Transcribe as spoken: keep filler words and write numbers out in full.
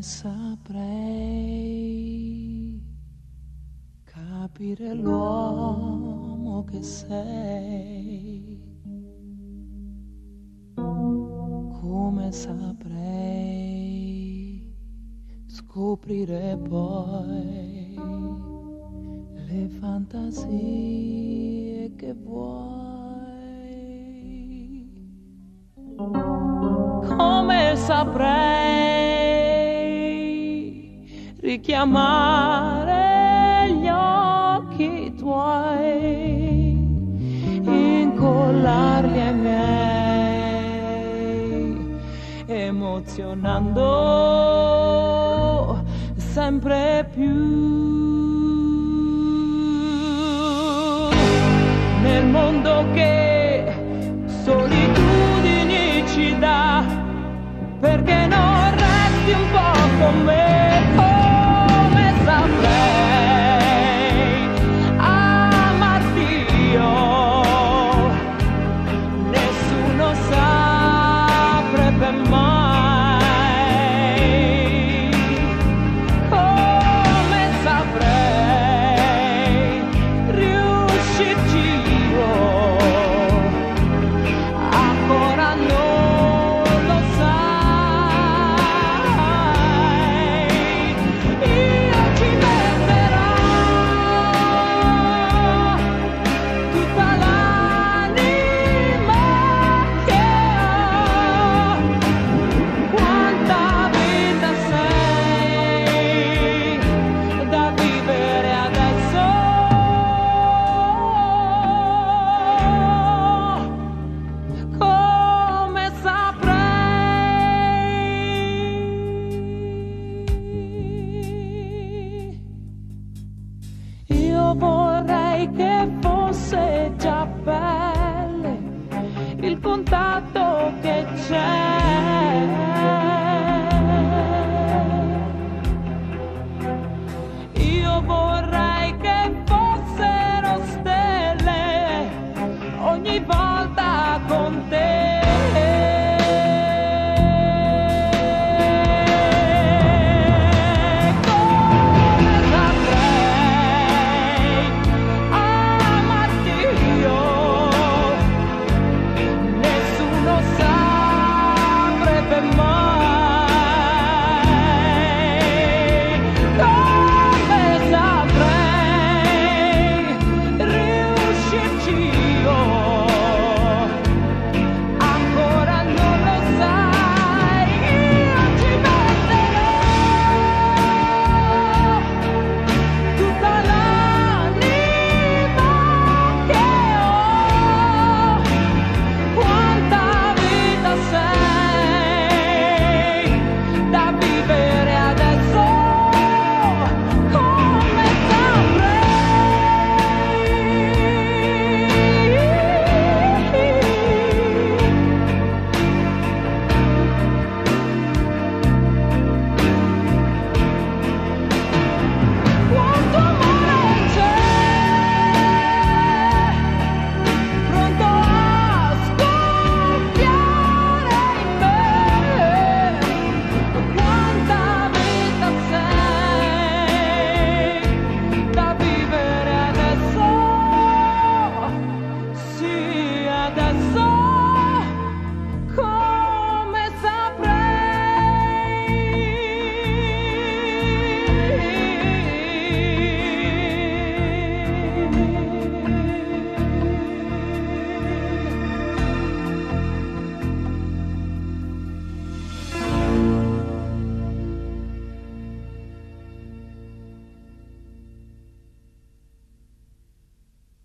saprei capire l'uomo che sei, come saprei scoprire poi le fantasie che vuoi, come saprei richiamare gli occhi tuoi, incollarli ai miei, emozionando sempre più. Nel mondo che solitudini ci dà, perché non resti un po' con me, come saprei amarti io, nessuno saprebbe mai, come saprei riuscirci io, ancora non lo sai, io ci metterò tutta l'anima che ho. Quanta vita sei da vivere adesso, come saprei. Io vorrei che fosse già pelle il contatto che c'è